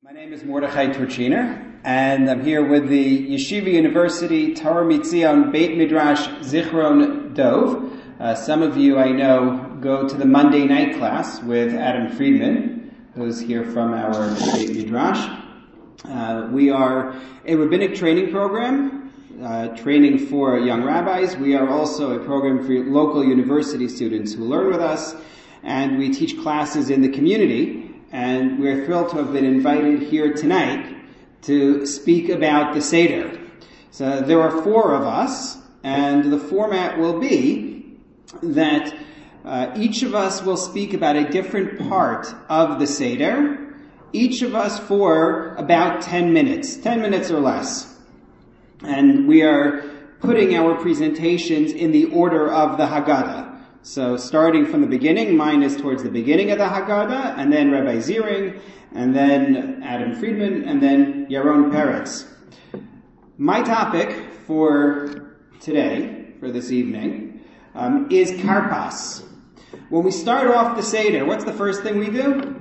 My name is Mordechai Turchiner, and I'm here with the Yeshiva University Torah Mitzion Beit Midrash Zichron Dov. Some of you I know go to the Monday night class with Adam Friedman, who's here from our Beit Midrash. We are a rabbinic training program, training for young rabbis. We are also a program for local university students who learn with us, and we teach classes in the community. And we're thrilled to have been invited here tonight to speak about the Seder. So there are four of us, and the format will be that each of us will speak about a different part of the Seder, each of us for about 10 minutes or less. And we are putting our presentations in the order of the Haggadah. So starting from the beginning, mine is towards the beginning of the Haggadah, and then Rabbi Ziering, and then Adam Friedman, and then Yaron Peretz. My topic for today, for this evening, is Karpas. When we start off the Seder, what's the first thing we do?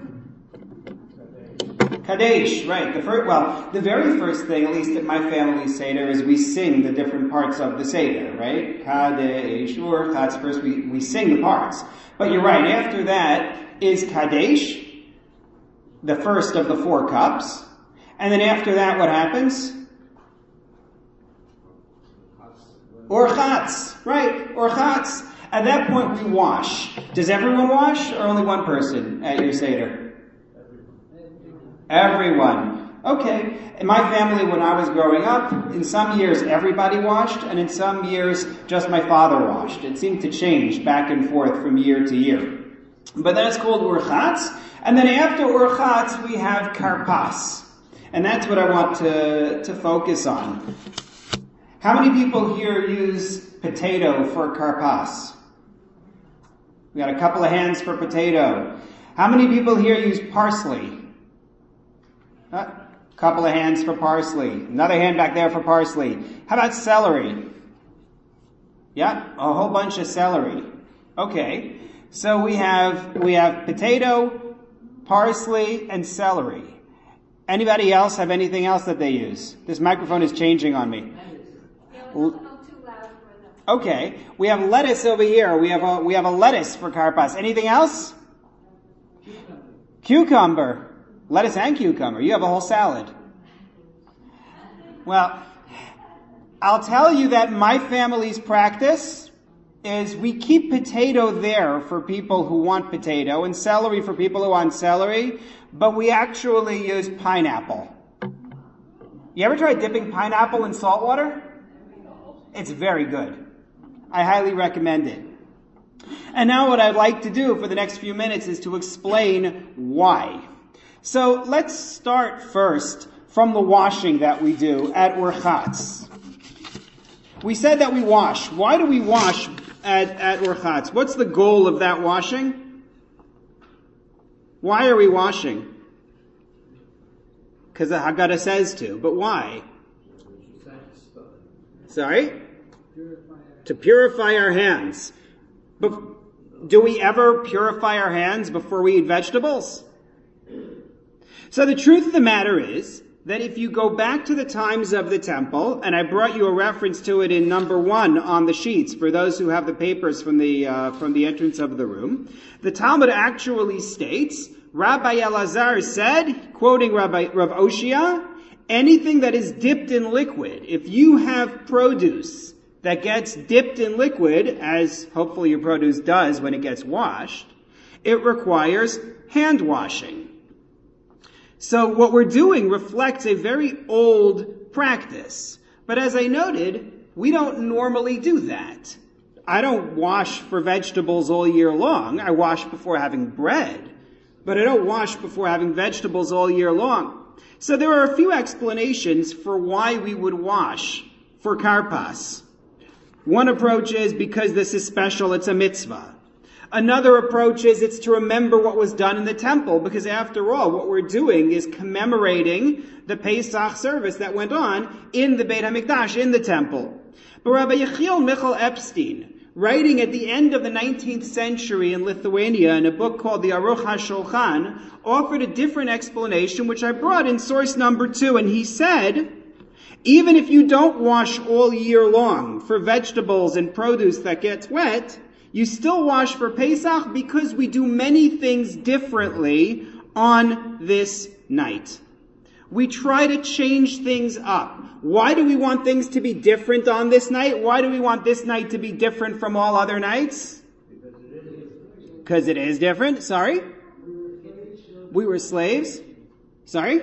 Kadesh, right. The very first thing, at least at my family's Seder, is we sing the different parts of the Seder, right? Kadesh, or Chatz, first we sing the parts. But you're right, after that is Kadesh, the first of the four cups. And then after that, what happens? Orchatz, right, Orchatz. At that point, we wash. Does everyone wash, or only one person at your Seder? Everyone. Okay. In my family, when I was growing up, in some years everybody washed, and in some years just my father washed. It seemed to change back and forth from year to year. But that's called Urchatz. And then after Urchatz, we have Karpas. And that's what I want to focus on. How many people here use potato for Karpas? We got a couple of hands for potato. How many people here use parsley? Couple of hands for parsley. Another hand back there for parsley. How about celery? Yeah, a whole bunch of celery. Okay. So we have potato, parsley, and celery. Anybody else have anything else that they use? This microphone is changing on me. Okay. We have lettuce over here. We have a lettuce for Karpas. Anything else? Cucumber. Lettuce and cucumber. You have a whole salad. Well, I'll tell you that my family's practice is we keep potato there for people who want potato and celery for people who want celery, but we actually use pineapple. You ever tried dipping pineapple in salt water? It's very good. I highly recommend it. And now what I'd like to do for the next few minutes is to explain why. So let's start first from the washing that we do at Urchatz. We said that we wash. Why do we wash at Urchatz? What's the goal of that washing? Why are we washing? Because the Haggadah says to. But why? Sorry? To purify our hands. But do we ever purify our hands before we eat vegetables? So the truth of the matter is that if you go back to the times of the temple, and I brought you a reference to it in number 1 on the sheets for those who have the papers from the entrance of the room, the Talmud actually states, Rabbi Elazar said, quoting Rav Oshia, anything that is dipped in liquid, if you have produce that gets dipped in liquid, as hopefully your produce does when it gets washed, it requires hand washing. So what we're doing reflects a very old practice. But as I noted, we don't normally do that. I don't wash for vegetables all year long. I wash before having bread. But I don't wash before having vegetables all year long. So there are a few explanations for why we would wash for Karpas. One approach is because this is special, it's a mitzvah. Another approach is it's to remember what was done in the temple, because after all, what we're doing is commemorating the Pesach service that went on in the Beit HaMikdash, in the temple. But Rabbi Yechiel Michal Epstein writing at the end of the 19th century in Lithuania in a book called the Aruch HaShulchan, offered a different explanation, which I brought in source number 2, and he said, even if you don't wash all year long for vegetables and produce that gets wet, you still wash for Pesach because we do many things differently on this night. We try to change things up. Why do we want things to be different on this night? Why do we want this night to be different from all other nights? Because it is different. Sorry? We were slaves. Sorry?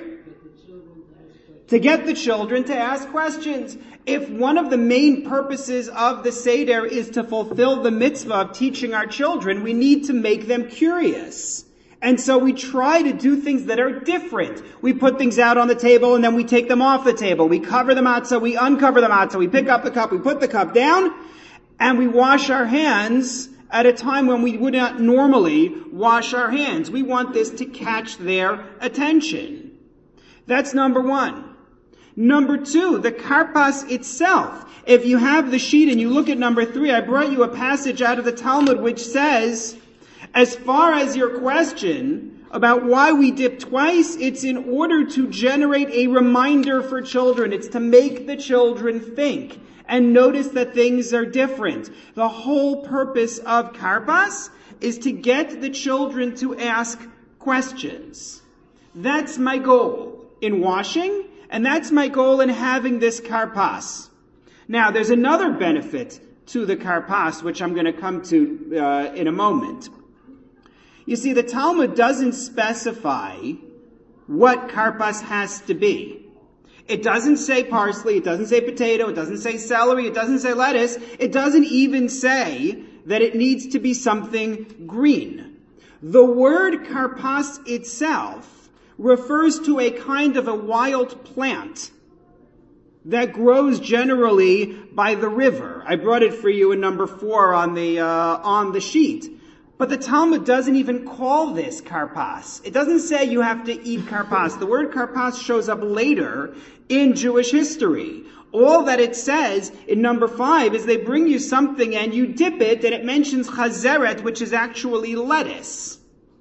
To get the children to ask questions. If one of the main purposes of the Seder is to fulfill the mitzvah of teaching our children, we need to make them curious. And so we try to do things that are different. We put things out on the table and then we take them off the table. We cover the matzah, we uncover the matzah, we pick up the cup, we put the cup down, and we wash our hands at a time when we would not normally wash our hands. We want this to catch their attention. That's number 1. Number 2, the karpas itself. If you have the sheet and you look at number 3, I brought you a passage out of the Talmud which says, as far as your question about why we dip twice, it's in order to generate a reminder for children. It's to make the children think and notice that things are different. The whole purpose of karpas is to get the children to ask questions. That's my goal in washing, and that's my goal in having this karpas. Now, there's another benefit to the karpas, which I'm going to come to in a moment. You see, the Talmud doesn't specify what karpas has to be. It doesn't say parsley, it doesn't say potato, it doesn't say celery, it doesn't say lettuce, it doesn't even say that it needs to be something green. The word karpas itself refers to a kind of a wild plant that grows generally by the river. I brought it for you in number 4 on the sheet. But the Talmud doesn't even call this karpas. It doesn't say you have to eat karpas. The word karpas shows up later in Jewish history. All that it says in number 5 is they bring you something and you dip it, and it mentions chazeret, which is actually lettuce.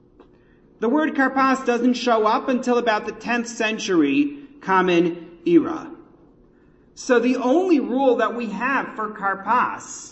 The word karpas doesn't show up until about the 10th century Common Era. So the only rule that we have for karpas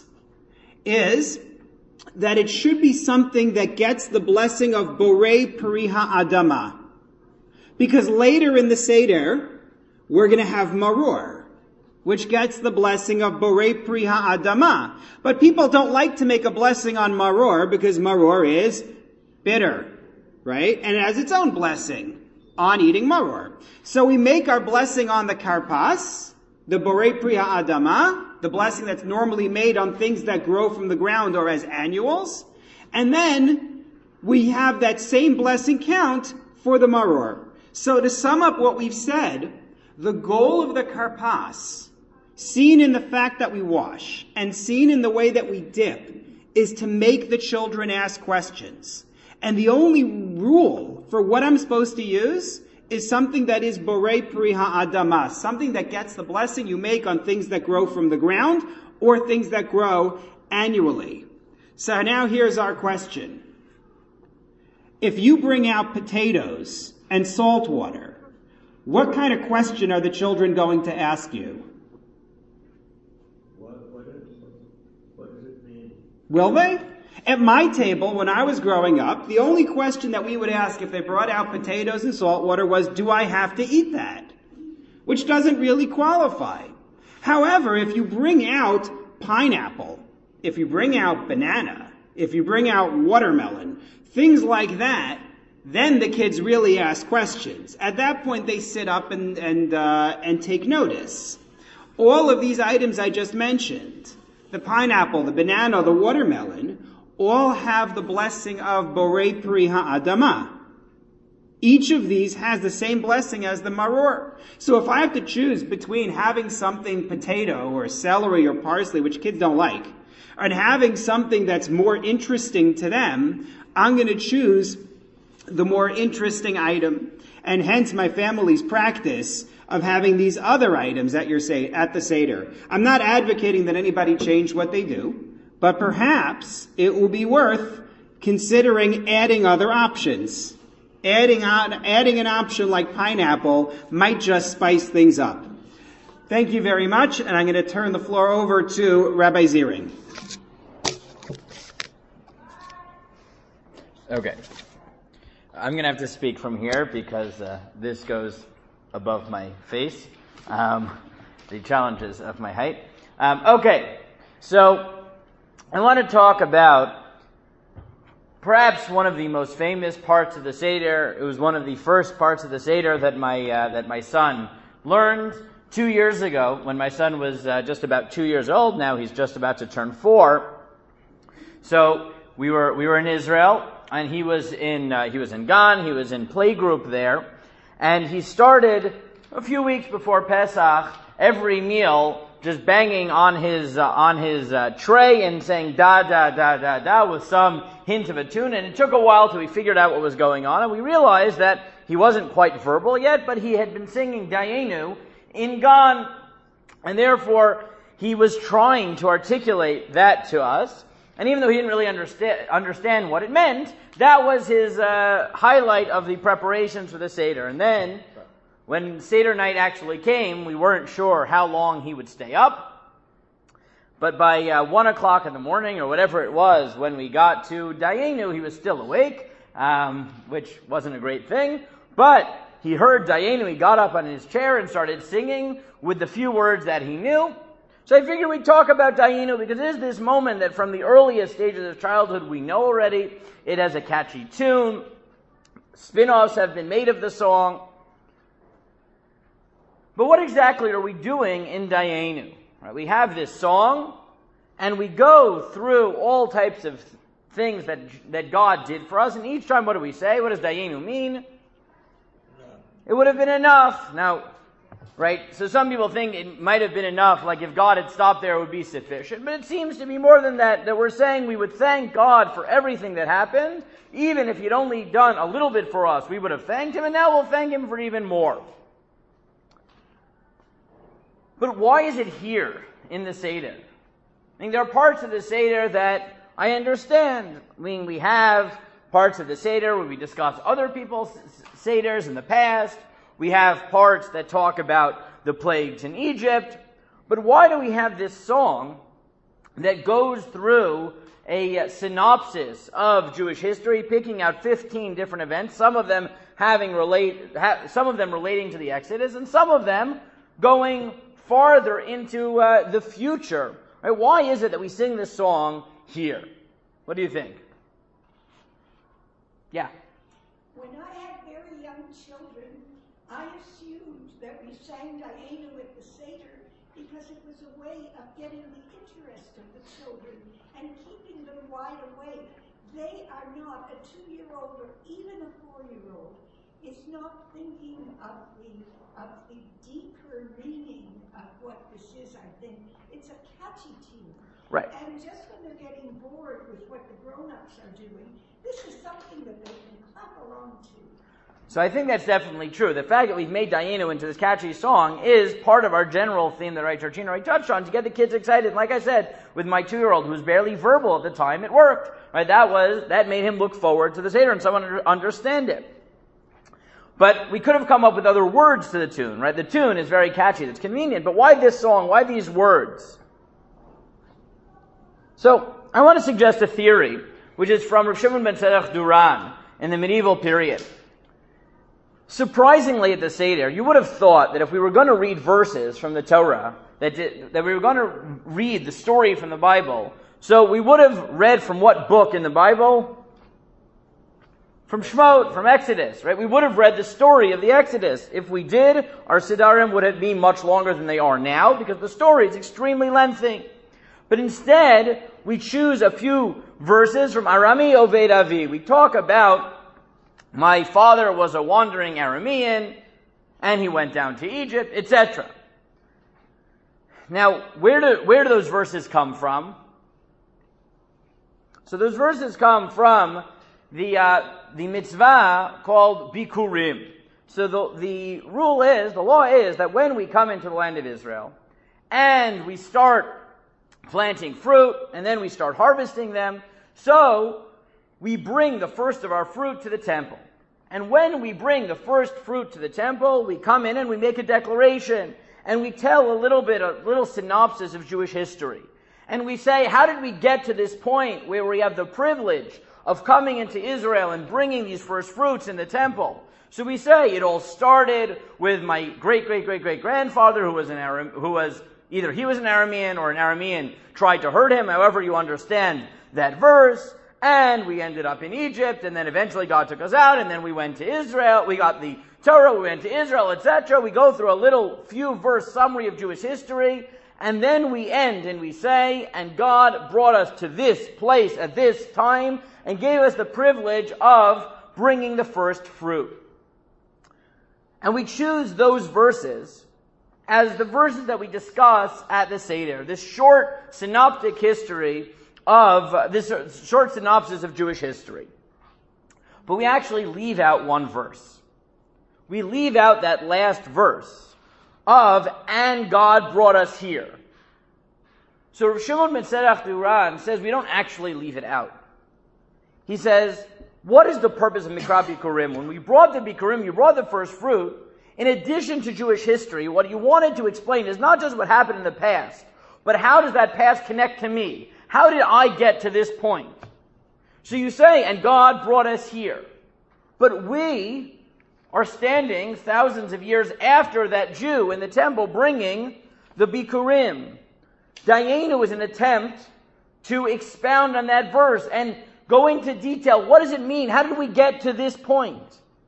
is that it should be something that gets the blessing of Borei Peri Ha'adama. Because later in the Seder, we're going to have maror, which gets the blessing of Borei Peri Ha'adama. But people don't like to make a blessing on maror because maror is bitter, right? And it has its own blessing on eating maror. So we make our blessing on the karpas, the Borei Peri Ha'adama, the blessing that's normally made on things that grow from the ground or as annuals. And then we have that same blessing count for the maror. So to sum up what we've said, the goal of the karpas, seen in the fact that we wash and seen in the way that we dip, is to make the children ask questions. And the only rule for what I'm supposed to use is something that is Borei Peri Ha'adama, something that gets the blessing you make on things that grow from the ground or things that grow annually. So now here's our question. If you bring out potatoes and salt water, what kind of question are the children going to ask you? What does it mean? Will they? At my table, when I was growing up, the only question that we would ask if they brought out potatoes and salt water was, do I have to eat that? Which doesn't really qualify. However, if you bring out pineapple, if you bring out banana, if you bring out watermelon, things like that, then the kids really ask questions. At that point, they sit up and take notice. All of these items I just mentioned, the pineapple, the banana, the watermelon, all have the blessing of Borei Peri Ha'adama. Each of these has the same blessing as the maror. So if I have to choose between having something potato or celery or parsley, which kids don't like, and having something that's more interesting to them, I'm going to choose the more interesting item. And hence my family's practice of having these other items at the Seder. I'm not advocating that anybody change what they do, but perhaps it will be worth considering adding other options. Adding an option like pineapple might just spice things up. Thank you very much, and I'm going to turn the floor over to Rabbi Ziering. Okay. I'm going to have to speak from here because this goes above my face, the challenges of my height. Okay, so I want to talk about perhaps one of the most famous parts of the Seder. It was one of the first parts of the Seder that my son learned 2 years ago when my son was just about 2 years old. Now he's just about to turn 4. So we were in Israel, and he was in Gan. He was in playgroup there, and he started a few weeks before Pesach every meal just banging on his tray and saying da da da da da with some hint of a tune. And it took a while till we figured out what was going on, and we realized that he wasn't quite verbal yet, but he had been singing Dayenu in Gan, and therefore he was trying to articulate that to us. And even though he didn't really understand what it meant, that was his highlight of the preparations for the Seder. And then, when Seder night actually came, we weren't sure how long he would stay up. But by 1 o'clock in the morning, or whatever it was, when we got to Dayenu, he was still awake, which wasn't a great thing. But he heard Dayenu, he got up on his chair and started singing with the few words that he knew. So I figured we'd talk about Dayenu because it is this moment that from the earliest stages of childhood we know already. It has a catchy tune. Spin-offs have been made of the song. But what exactly are we doing in Dayenu? Right, we have this song, and we go through all types of things that God did for us, and each time what do we say? What does Dayenu mean? It would have been enough. Now, right, so some people think it might have been enough, like if God had stopped there it would be sufficient, but it seems to be more than that we're saying we would thank God for everything that happened. Even if He'd only done a little bit for us, we would have thanked Him, and now we'll thank Him for even more. But why is it here in the Seder? I mean, there are parts of the Seder that I understand. I mean, we have parts of the Seder where we discuss other people's Seders in the past. We have parts that talk about the plagues in Egypt. But why do we have this song that goes through a synopsis of Jewish history, picking out 15 different events, some of them relating to the Exodus, and some of them going farther into the future? Right? Why is it that we sing this song here? What do you think? Yeah. When I had very young children, I assumed that we sang Dayenu at the Seder because it was a way of getting the interest of the children and keeping them wide awake. They are not, a 2-year-old or even a 4-year-old is not thinking of the deeper meaning of what this is, I think. It's a catchy tune. Right. And just when they're getting bored with what the grown-ups are doing, this is something that they can clap along to. So I think that's definitely true. The fact that we've made Dayenu into this catchy song is part of our general theme that Churchina already touched on, to get the kids excited. Like I said, with my 2-year-old, who was barely verbal at the time, it worked. Right? That made him look forward to the Seder and someone understand it. But we could have come up with other words to the tune, right? The tune is very catchy, it's convenient, but why this song? Why these words? So, I want to suggest a theory, which is from Rav Shimon ben Tzedek Duran in the medieval period. Surprisingly at the Seder, you would have thought that if we were going to read verses from the Torah, that we were going to read the story from the Bible, so we would have read from what book in the Bible? From Shemot, from Exodus, right? We would have read the story of the Exodus. If we did, our Siddharim would be much longer than they are now, because the story is extremely lengthy. But instead, we choose a few verses from Arami Oved Avi. We talk about, my father was a wandering Aramean, and he went down to Egypt, etc. Now, where do those verses come from? So those verses come from the mitzvah called Bikurim. So the law is that when we come into the land of Israel, and we start planting fruit, and then we start harvesting them. So we bring the first of our fruit to the temple. And when we bring the first fruit to the temple, we come in and we make a declaration. And we tell a little synopsis of Jewish history. And we say, how did we get to this point where we have the privilege of coming into Israel and bringing these first fruits in the temple? So we say it all started with my great-great-great-great-grandfather who was either he was an Aramean or an Aramean tried to hurt him, however you understand that verse. And we ended up in Egypt, and then eventually God took us out, and then we went to Israel. We got the Torah, we went to Israel, etc. We go through a few verse summary of Jewish history, and then we end and we say, and God brought us to this place at this time, and gave us the privilege of bringing the first fruit. And we choose those verses as the verses that we discuss at the Seder, this short synoptic history of this short synopsis of Jewish history. But we actually leave out one verse. We leave out that last verse of, and God brought us here. So Rav Shimon ben Serach Duran says we don't actually leave it out. He says, what is the purpose of Mikra Bikurim? When we brought the Bikurim, you brought the first fruit. In addition to Jewish history, what you wanted to explain is not just what happened in the past, but how does that past connect to me? How did I get to this point? So you say, and God brought us here. But we are standing thousands of years after that Jew in the temple bringing the Bikurim. Dayenu is an attempt to expound on that verse and go into detail. What does it mean? How did we get to this point?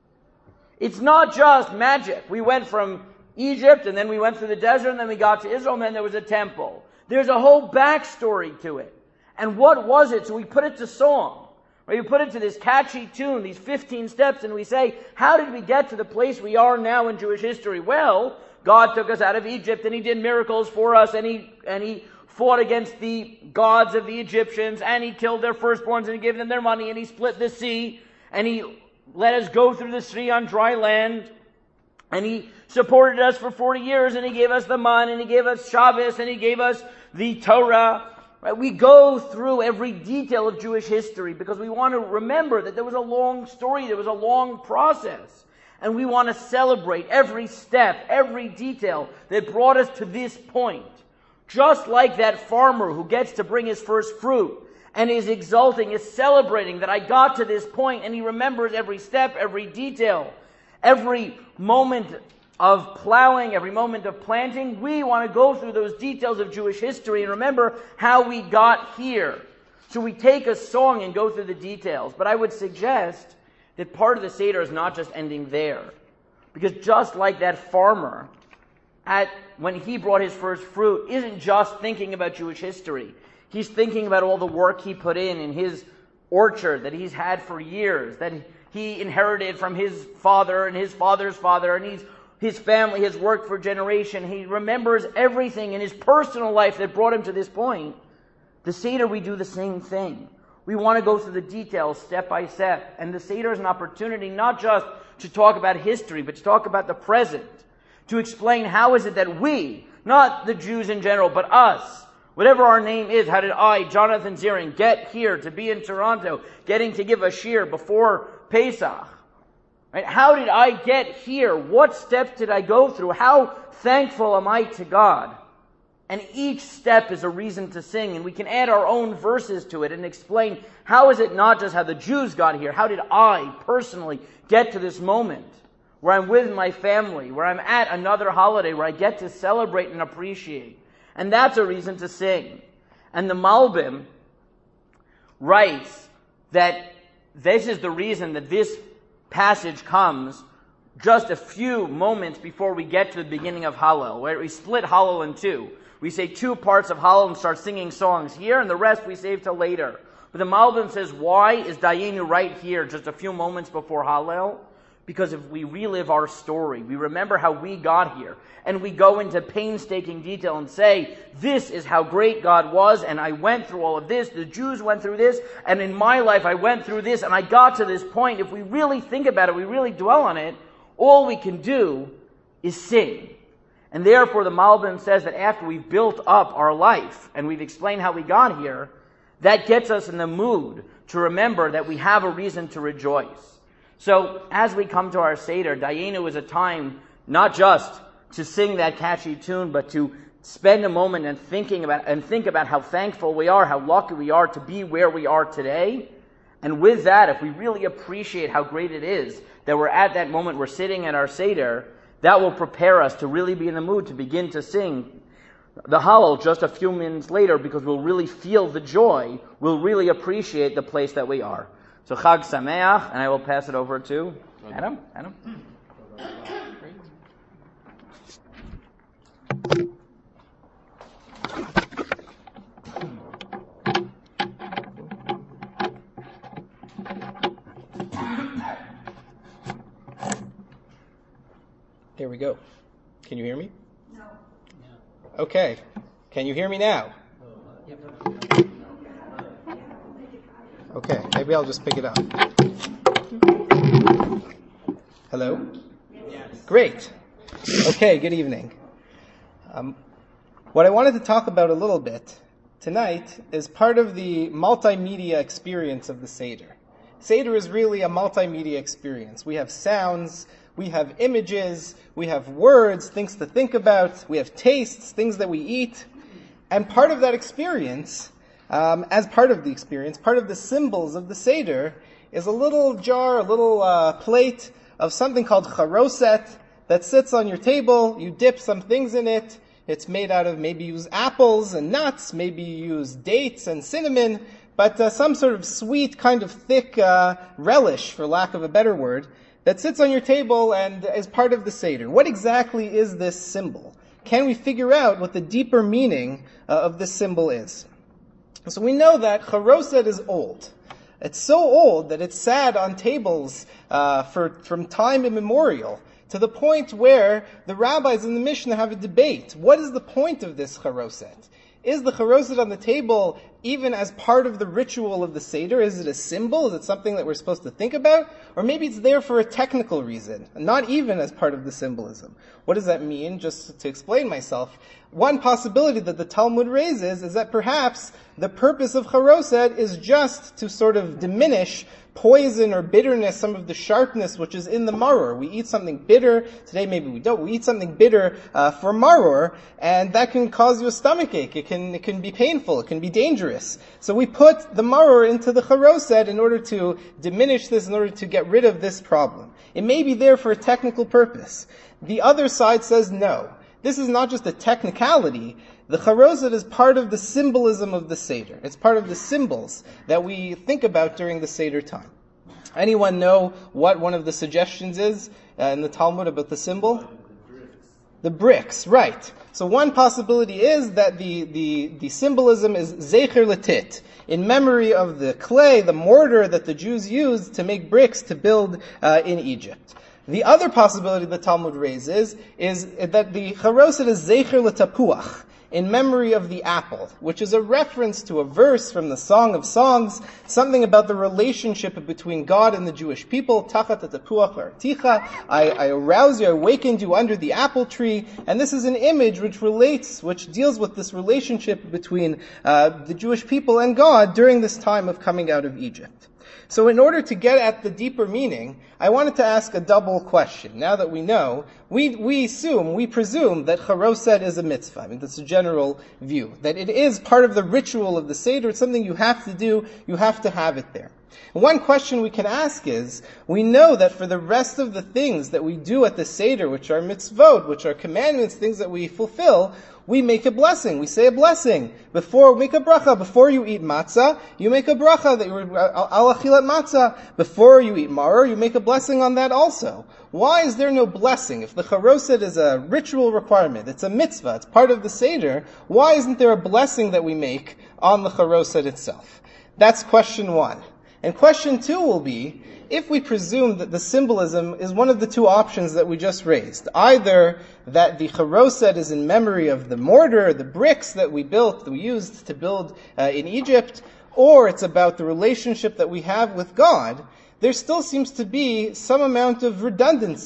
It's not just magic. We went from Egypt, and then we went through the desert, and then we got to Israel, and then there was a temple. There's a whole backstory to it. And what was it? So we put it to song. Right? We put it to this catchy tune, these 15 steps, and we say, how did we get to the place we are now in Jewish history? Well, God took us out of Egypt, and He did miracles for us, and He fought against the gods of the Egyptians, and He killed their firstborns, and He gave them their money, and He split the sea, and He let us go through the sea on dry land, and He supported us for 40 years, and He gave us the man, and He gave us Shabbos, and He gave us the Torah. Right? We go through every detail of Jewish history because we want to remember that there was a long story, there was a long process. And we want to celebrate every step, every detail that brought us to this point. Just like that farmer who gets to bring his first fruit and is exulting, is celebrating that I got to this point, and he remembers every step, every detail, every moment of plowing, every moment of planting. We want to go through those details of Jewish history and remember how we got here. So we take a song and go through the details. But I would suggest that part of the Seder is not just ending there. Because just like that farmer, when he brought his first fruit, isn't just thinking about Jewish history. He's thinking about all the work he put in his orchard that he's had for years, that he inherited from his father and his father's father, and his family has worked for a generation. He remembers everything in his personal life that brought him to this point. The Seder, we do the same thing. We want to go through the details step by step. And the Seder is an opportunity not just to talk about history, but to talk about the present. To explain how is it that we, not the Jews in general, but us, whatever our name is, how did I, Jonathan Ziering, get here to be in Toronto, getting to give a shiur before Pesach? Right? How did I get here? What steps did I go through? How thankful am I to God? And each step is a reason to sing, and we can add our own verses to it and explain how is it not just how the Jews got here, how did I personally get to this moment where I'm with my family, where I'm at another holiday, where I get to celebrate and appreciate. And that's a reason to sing. And the Malbim writes that this is the reason that this passage comes just a few moments before we get to the beginning of Hallel, where we split Hallel in two. We say two parts of Hallel and start singing songs here, and the rest we save till later. But the Malbim says, why is Dayenu right here just a few moments before Hallel? Because if we relive our story, we remember how we got here, and we go into painstaking detail and say, this is how great God was, and I went through all of this, the Jews went through this, and in my life I went through this, and I got to this point. If we really think about it, we really dwell on it, all we can do is sing. And therefore the Malbim says that after we've built up our life and we've explained how we got here, that gets us in the mood to remember that we have a reason to rejoice. So as we come to our Seder, Dayenu is a time not just to sing that catchy tune, but to spend a moment and think about how thankful we are, how lucky we are to be where we are today. And with that, if we really appreciate how great it is that we're at that moment, we're sitting at our Seder, that will prepare us to really be in the mood to begin to sing the Hallel just a few minutes later, because we'll really feel the joy, we'll really appreciate the place that we are. So Chag Sameach, and I will pass it over to Adam. There we go. Can you hear me? No. Okay. Can you hear me now? Okay, maybe I'll just pick it up. Hello? Yes. Great. Okay, good evening. What I wanted to talk about a little bit tonight is part of the multimedia experience of the Seder. Seder is really a multimedia experience. We have sounds, we have images, we have words, things to think about, we have tastes, things that we eat. And part of that experience, as part of the experience, part of the symbols of the Seder, is a little jar, a little plate of something called charoset that sits on your table. You dip some things in it. It's made out of, maybe use apples and nuts, maybe you use dates and cinnamon, but some sort of sweet, kind of thick relish, for lack of a better word, that sits on your table and is part of the Seder. What exactly is this symbol? Can we figure out what the deeper meaning of this symbol is? So we know that charoset is old. It's so old that it's sat on tables from time immemorial, to the point where the rabbis in the Mishnah have a debate. What is the point of this charoset? Is the charoset on the table even as part of the ritual of the Seder? Is it a symbol? Is it something that we're supposed to think about? Or maybe it's there for a technical reason, not even as part of the symbolism. What does that mean? Just to explain myself, one possibility that the Talmud raises is that perhaps the purpose of charoset is just to sort of diminish poison or bitterness, some of the sharpness which is in the maror. We eat something bitter, today maybe we don't, we eat something bitter for maror, and that can cause you a stomachache. It can be painful, it can be dangerous. So we put the maror into the charoset in order to diminish this, in order to get rid of this problem. It may be there for a technical purpose. The other side says no. This is not just a technicality. The charoset is part of the symbolism of the Seder. It's part of the symbols that we think about during the Seder time. Anyone know what one of the suggestions is in the Talmud about the symbol? The bricks, right. So one possibility is that the symbolism is zecher latit, in memory of the clay, the mortar that the Jews used to make bricks to build in Egypt. The other possibility the Talmud raises is that the charoset is zecher latapuach, in memory of the apple, which is a reference to a verse from the Song of Songs, something about the relationship between God and the Jewish people. Tachat hatapuach v'articha, I aroused you, I awakened you under the apple tree, and this is an image which deals with this relationship between the Jewish people and God during this time of coming out of Egypt. So in order to get at the deeper meaning, I wanted to ask a double question. Now that we know, we presume that charoset is a mitzvah. I mean, that's a general view. That it is part of the ritual of the Seder. It's something you have to do. You have to have it there. One question we can ask is, we know that for the rest of the things that we do at the Seder, which are mitzvot, which are commandments, things that we fulfill, we make a blessing. We say a blessing. Before you eat matzah, you make a bracha that you're al achilat matzah. Before you eat maror, you make a blessing on that also. Why is there no blessing? If the charoset is a ritual requirement, it's a mitzvah, it's part of the Seder, why isn't there a blessing that we make on the charoset itself? That's question one. And question two will be, if we presume that the symbolism is one of the two options that we just raised, either that the charoset is in memory of the mortar, the bricks that we used to build in Egypt, or it's about the relationship that we have with God, there still seems to be some amount of redundancy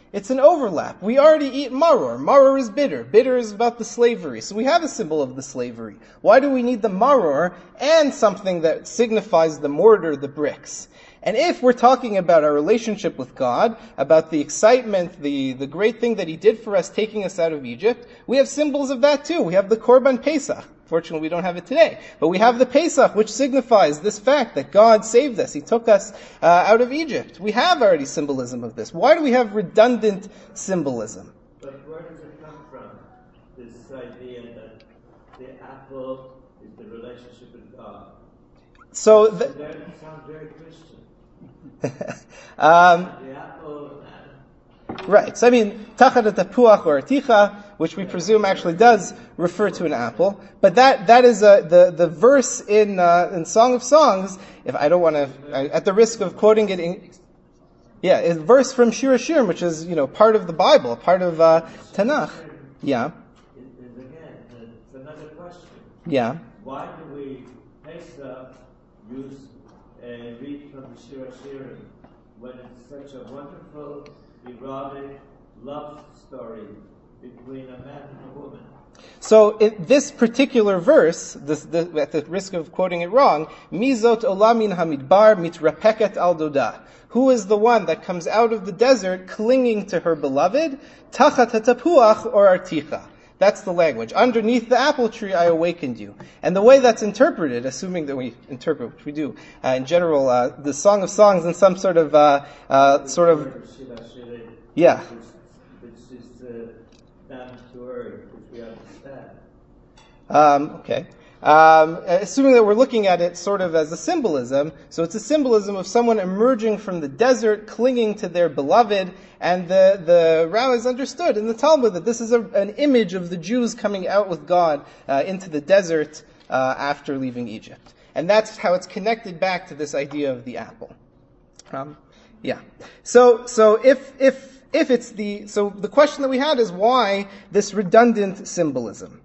It's an overlap. We already eat maror. Maror is bitter. Bitter is about the slavery. So we have a symbol of the slavery. Why do we need the maror and something that signifies the mortar, the bricks? And if we're talking about our relationship with God, about the excitement, the great thing that He did for us, taking us out of Egypt, we have symbols of that too. We have the Korban Pesach. Fortunately, we don't have it today. But we have the Pesach, which signifies this fact that God saved us. He took us out of Egypt. We have already symbolism of this. Why do we have redundant symbolism? But where does it come from? This idea that the apple is the relationship with God. So That sounds very Christian. The apple. Right. So tachat tapuach or ticha, which we presume actually does refer to an apple, but that is the verse in Song of Songs. If I don't want to, at the risk of quoting it, it's a verse from Shir Hashirim, which is part of the Bible, part of Tanakh. Yeah. Again, it's another question. Yeah. Why do we Pesach use read from the Shir Hashirim when it's such a wonderful, erotic love story between a man and a woman? So this particular verse, at the risk of quoting it wrong, Mizot olamin hamidbar mitrapeket al doda. Who is the one that comes out of the desert clinging to her beloved? Tachat hatapuach or articha. That's the language. Underneath the apple tree I awakened you. And the way that's interpreted, assuming that we interpret, which we do, in general, the Song of Songs in some sort of, yeah. Which is down to earth, which we understand. Okay. Assuming that we're looking at it sort of as a symbolism, so it's a symbolism of someone emerging from the desert, clinging to their beloved, and the rabbis understood in the Talmud that this is an image of the Jews coming out with God into the desert after leaving Egypt. And that's how it's connected back to this idea of the apple. So if it's the question that we had is why this redundant symbolism?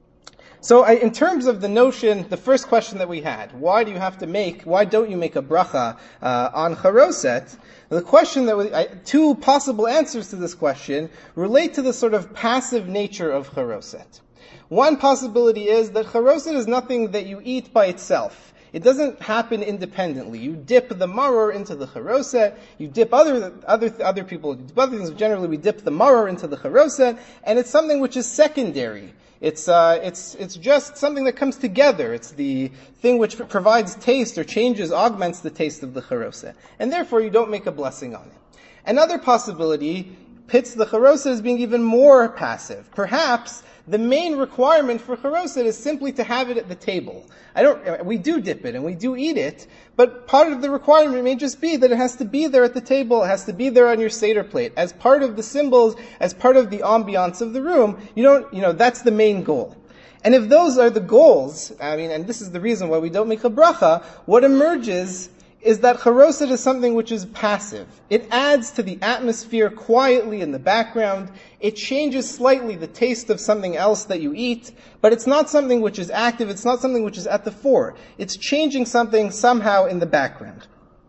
So in terms of the notion, the first question that we had, why don't you make a bracha on Charoset? The question two possible answers to this question relate to the sort of passive nature of Charoset. One possibility is that Charoset is nothing that you eat by itself. It doesn't happen independently. You dip the maror into the charoset. You dip other people dip other things. Generally, we dip the maror into the charoset, and it's something which is secondary. It's just something that comes together. It's the thing which provides taste or augments the taste of the charoset, and therefore you don't make a blessing on it. Another possibility pits the charoset as being even more passive. Perhaps the main requirement for charoset is simply to have it at the table. We do dip it and we do eat it, but part of the requirement may just be that it has to be there at the table, it has to be there on your Seder plate, as part of the symbols, as part of the ambiance of the room. That's the main goal. And if those are the goals, and this is the reason why we don't make a bracha, what emerges is that charoset is something which is passive. It adds to the atmosphere quietly in the background. It changes slightly the taste of something else that you eat, but it's not something which is active, it's not something which is at the fore. It's changing something somehow in the background.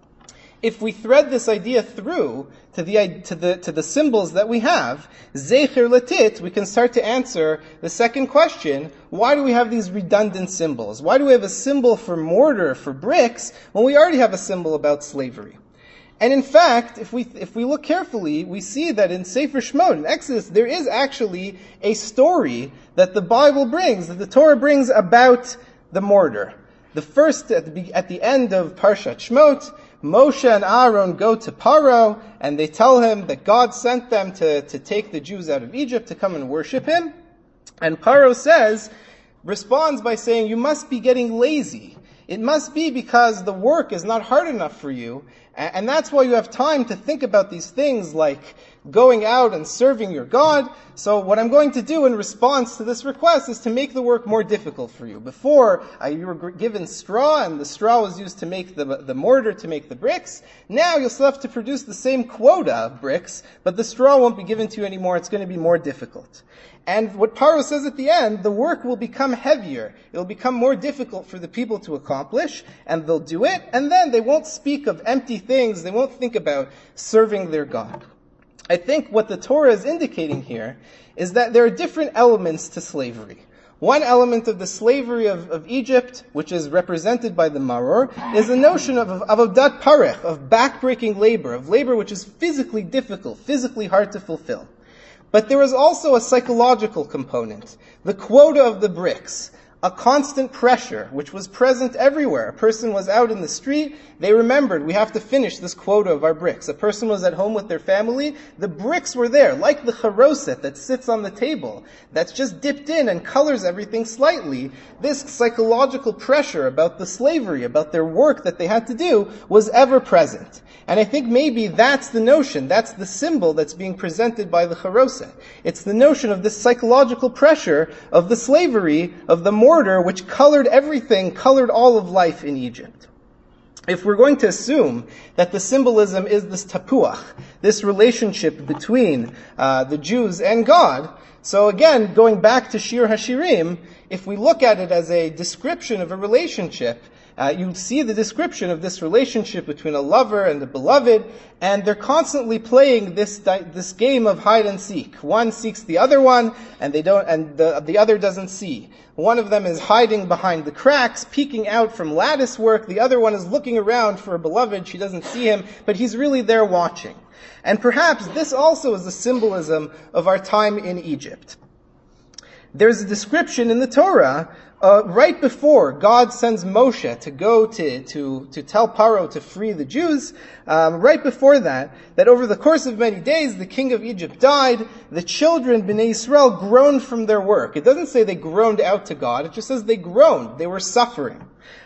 If we thread this idea through to the symbols that we have, Zecher Latit, we can start to answer the second question: why do we have these redundant symbols? Why do we have a symbol for mortar, for bricks, when we already have a symbol about slavery? And in fact, if we look carefully, we see that in Sefer Shemot, in Exodus, there is actually a story that the Bible brings, that the Torah brings about the mortar. The first, at the end of Parshat Shemot, Moshe and Aaron go to Paro, and they tell him that God sent them to take the Jews out of Egypt, to come and worship him. And Paro responds by saying, you must be getting lazy. It must be because the work is not hard enough for you, and that's why you have time to think about these things like going out and serving your God. So what I'm going to do in response to this request is to make the work more difficult for you. Before, you were given straw, and the straw was used to make the mortar, to make the bricks. Now you'll still have to produce the same quota of bricks, but the straw won't be given to you anymore. It's going to be more difficult. And what Paro says at the end, the work will become heavier. It'll become more difficult for the people to accomplish, and they'll do it, and then they won't speak of empty things. They won't think about serving their God. I think what the Torah is indicating here is that there are different elements to slavery. One element of the slavery of Egypt, which is represented by the Maror, is the notion of avodat parech, of backbreaking labor, of labor which is physically difficult, physically hard to fulfill. But there is also a psychological component, the quota of the bricks, a constant pressure which was present everywhere. A person was out in the street, they remembered, we have to finish this quota of our bricks. A person was at home with their family, the bricks were there, like the charoset that sits on the table, that's just dipped in and colors everything slightly. This psychological pressure about the slavery, about their work that they had to do, was ever present. And I think maybe that's the notion, that's the symbol that's being presented by the charoset. It's the notion of this psychological pressure of the slavery, of the mortar, which colored everything, colored all of life in Egypt. If we're going to assume that the symbolism is this tapuach, this relationship between the Jews and God, so again, going back to Shir HaShirim, if we look at it as a description of a relationship, you see the description of this relationship between a lover and a beloved, and they're constantly playing this game of hide and seek. One seeks the other one, and the other doesn't see. One of them is hiding behind the cracks, peeking out from lattice work. The other one is looking around for a beloved. She doesn't see him, but he's really there watching. And perhaps this also is the symbolism of our time in Egypt. There's a description in the Torah right before God sends Moshe to go to tell Paro to free the Jews, right before that over the course of many days, the king of Egypt died, the children, Bnei Yisrael, groaned from their work. It doesn't say they groaned out to God, it just says they groaned, they were suffering.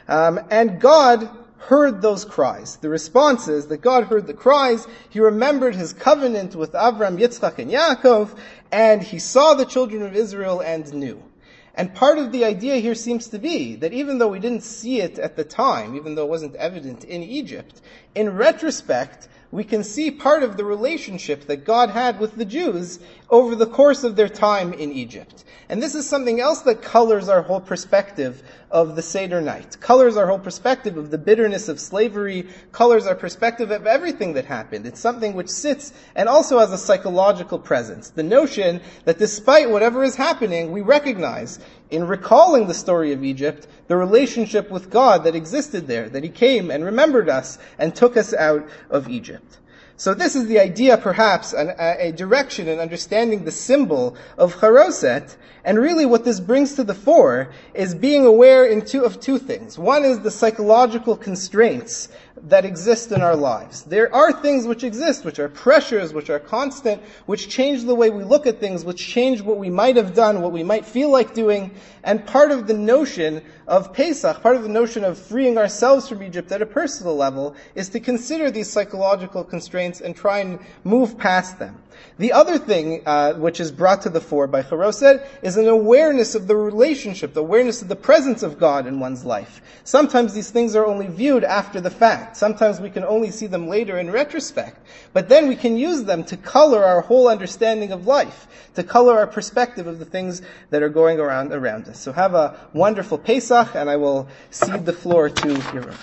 And God heard those cries. The response is that God heard the cries, He remembered His covenant with Avram, Yitzchak, and Yaakov, and He saw the children of Israel and knew. And part of the idea here seems to be that even though we didn't see it at the time, even though it wasn't evident in Egypt, in retrospect, we can see part of the relationship that God had with the Jews over the course of their time in Egypt. And this is something else that colors our whole perspective of the Seder night, colors our whole perspective of the bitterness of slavery, colors our perspective of everything that happened. It's something which sits and also has a psychological presence. The notion that despite whatever is happening, we recognize, in recalling the story of Egypt, the relationship with God that existed there, that He came and remembered us and took us out of Egypt. So this is the idea, perhaps, a direction in understanding the symbol of charoset. And really what this brings to the fore is being aware of two things. One is the psychological constraints that exist in our lives. There are things which exist, which are pressures, which are constant, which change the way we look at things, which change what we might have done, what we might feel like doing. And part of the notion of Pesach, part of the notion of freeing ourselves from Egypt at a personal level, is to consider these psychological constraints and try and move past them. The other thing which is brought to the fore by charoset is an awareness of the relationship, the awareness of the presence of God in one's life. Sometimes these things are only viewed after the fact. Sometimes we can only see them later in retrospect. But then we can use them to color our whole understanding of life, to color our perspective of the things that are going around us. So have a wonderful Pesach, and I will cede the floor to Yaron.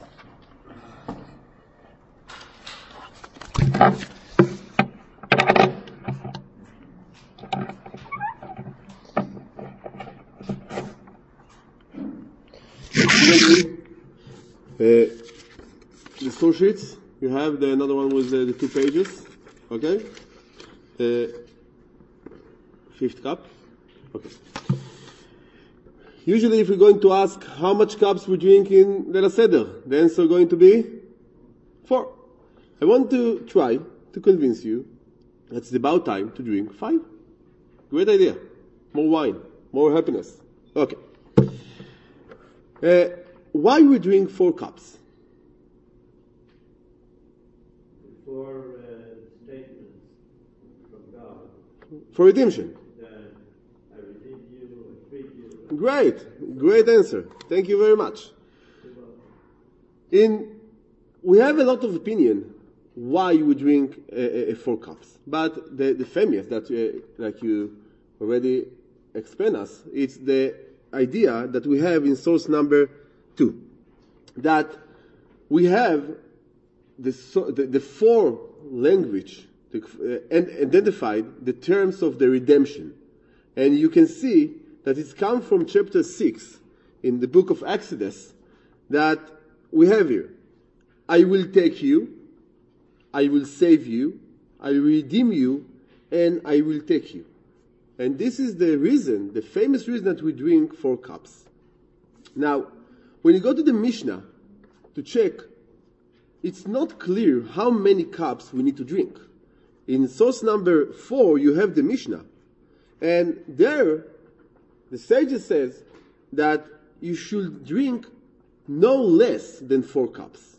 The store sheets, you have another one with the 2 pages, okay? The 5th cup, okay. Usually if we're going to ask how much cups we drink in Leil Seder, the answer is going to be 4. I want to try to convince you that it's about time to drink 5. Great idea. More wine, more happiness. Okay. Why we drink 4 cups? 4 statements from God. For redemption. I redeemed you, I freed you. Great answer. Thank you very much. We have a lot of opinion why we drink 4 cups, but the famous that like you already explained us, it's the idea that we have in source number 2, that we have the 4 language and identified the terms of the redemption. And you can see that it's come from chapter 6 in the book of Exodus that we have here. I will take you, I will save you, I will redeem you, and I will take you. And this is the reason, the famous reason that we drink 4 cups. Now, when you go to the Mishnah to check, it's not clear how many cups we need to drink. In source number 4, you have the Mishnah. And there, the sages says that you should drink no less than 4 cups.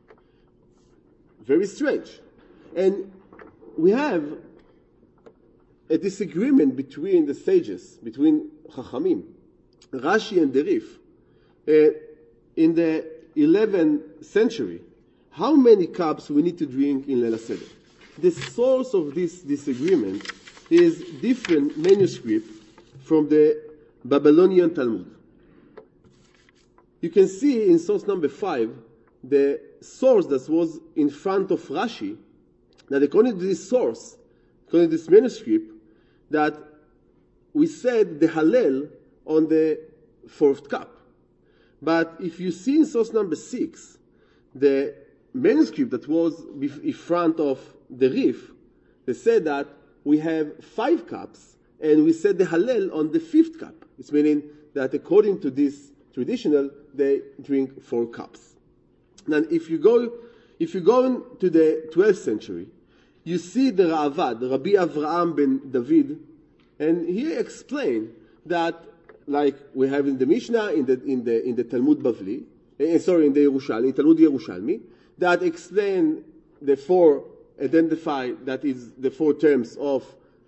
Very strange. And we have a disagreement between the sages, between Chachamim, Rashi and the Rif. In the 11th century, how many cups we need to drink in Leil HaSeder? The source of this disagreement is different manuscript from the Babylonian Talmud. You can see in source number 5, the source that was in front of Rashi, that according to this source, according to this manuscript, that we said the Hallel on the 4th cup. But if you see in source number 6, the manuscript that was in front of the Rif, they said that we have 5 cups, and we said the Hallel on the 5th cup. It's meaning that according to this traditional, they drink 4 cups. Now, if you go into the 12th century, you see the Ra'avad, Rabbi Avraham ben David, and he explained that, like we have in the Mishnah, in the Talmud Bavli, in the Yerushalmi, Talmud Yerushalmi, that explain the 4, identify that is the 4 terms of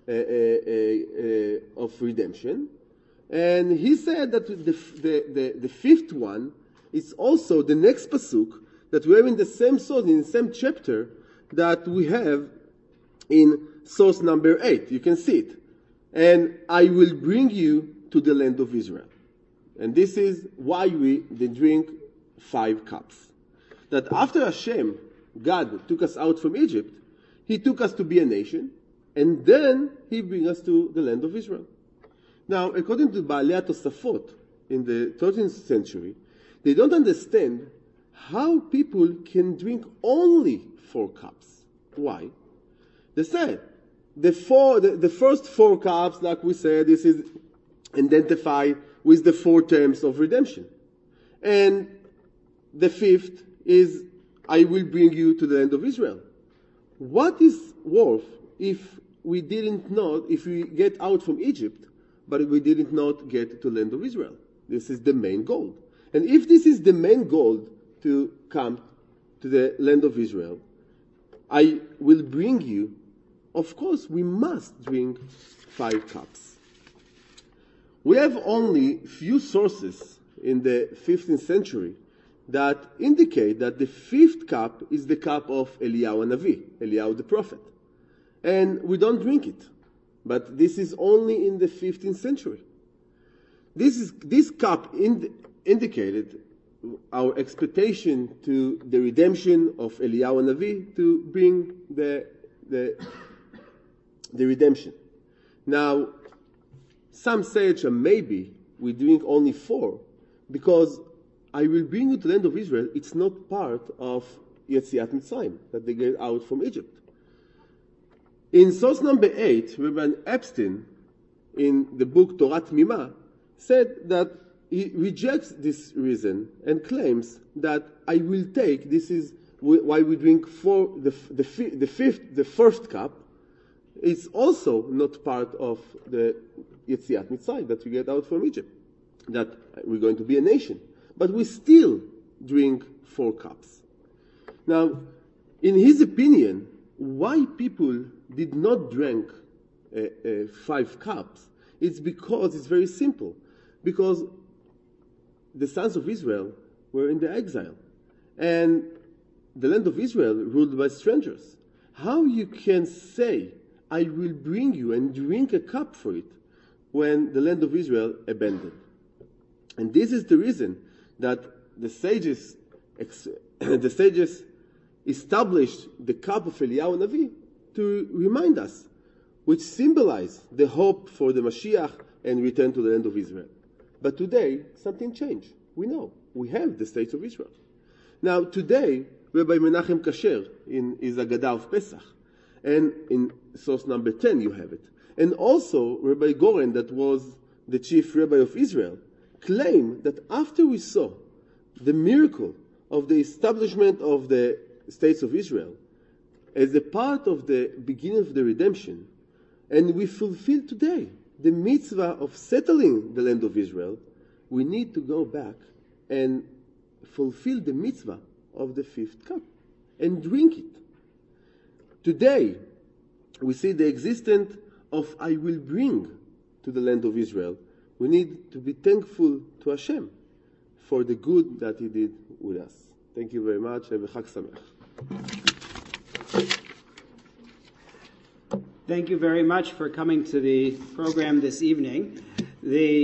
redemption. And he said that the 5th one is also the next pasuk that we have in the same source, in the same chapter that we have in source number 8. You can see it. And I will bring you to the land of Israel. And this is why they drink 5 cups. That after Hashem, God, took us out from Egypt, He took us to be a nation, and then He brings us to the land of Israel. Now, according to Baalei Tosafot in the 13th century, they don't understand how people can drink only 4 cups. Why? They said the first 4 cups, like we said, this is identified with the 4 terms of redemption. And the 5th is, I will bring you to the land of Israel. What is worth if we get out from Egypt, but we did not get to the land of Israel? This is the main goal. And if this is the main goal to come to the land of Israel, I will bring you, of course, we must drink 5 cups. We have only few sources in the 15th century that indicate that the 5th cup is the cup of Eliyahu Navi, Eliyahu the prophet. And we don't drink it. But this is only in the 15th century. This cup indicated our expectation to the redemption of Eliyahu Navi to bring the redemption. Now, some say that maybe we drink only 4 because I will bring you to the land of Israel. It's not part of Yetziat Mitzrayim, that they get out from Egypt. In source number 8, Rabbi Epstein, in the book Torah Tmima, said that he rejects this reason and claims that I will take, this is why we drink the first cup, it's also not part of the Yetziat Mitzrayim, that we get out from Egypt, that we're going to be a nation. But we still drink 4 cups. Now, in his opinion, why people did not drink 5 cups, it's because it's very simple. Because the sons of Israel were in the exile. And the land of Israel ruled by strangers. How you can say, I will bring you and drink a cup for it, when the land of Israel abandoned? And this is the reason that the sages established the cup of Eliyahu Navi to remind us, which symbolize the hope for the Mashiach and return to the land of Israel. But today, something changed. We know. We have the States of Israel. Now, today, Rabbi Menachem Kasher in his Agadah of Pesach, and in source number 10 you have it. And also, Rabbi Goren, that was the chief rabbi of Israel, claimed that after we saw the miracle of the establishment of the States of Israel as a part of the beginning of the redemption, and we fulfill today the mitzvah of settling the land of Israel, we need to go back and fulfill the mitzvah of the fifth cup and drink it. Today, we see the existence of I will bring to the land of Israel. We need to be thankful to Hashem for the good that He did with us. Thank you very much. Have a Chag Sameach. Thank you very much for coming to the program this evening. The